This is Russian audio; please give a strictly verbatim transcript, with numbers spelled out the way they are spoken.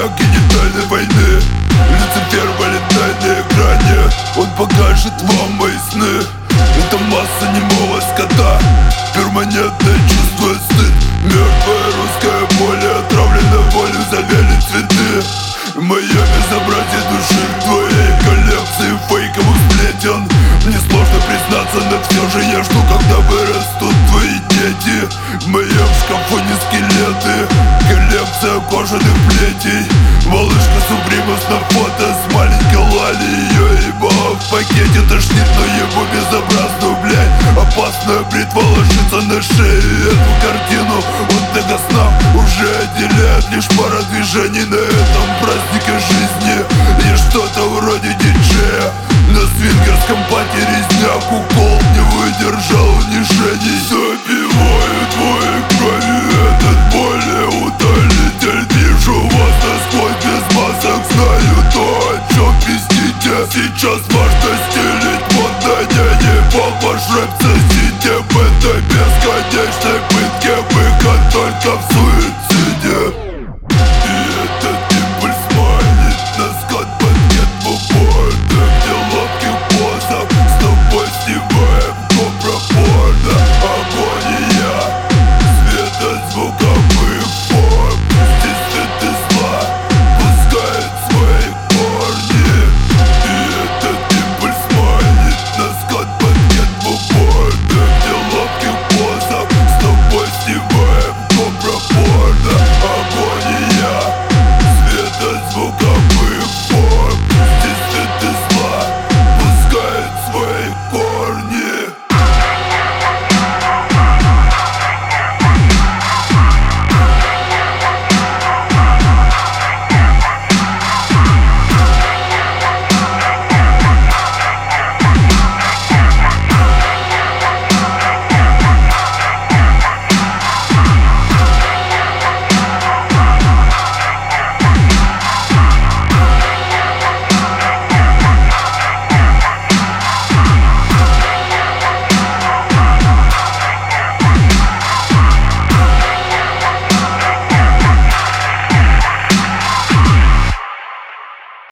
полях генитальной войны. Люцифер валит на экране, он покажет вам мои сны. Это масса немого скота, перманентно чувствует стыд. Мертвое русское поле, отравлено болью, завяли цветы. Мое безобразие души в твоей коллекции фейковых сплетен. Мне сложно признаться, но все же я жду, когда вырастут твои дети. В моем шкафу не скелеты, коллекция кожаных плетей. Малышка Супримус на фото с маленькой Лали. Ее ебало в пакете тошнит, но ебу безобразную, блядь. Опасная бритва ложится на шею. Эту картину от многоснов уже отделяет лишь пара движений. На этом празднике жизни я что-то вроде диджея. На свингерском пати резня, кукол не выдержал унижений. Забиваю твоей кровью этот более утолитель. Вижу вас насквозь без масок, знаю то, о чем пиздите. Сейчас важно стелить мод на не, не ваш рэп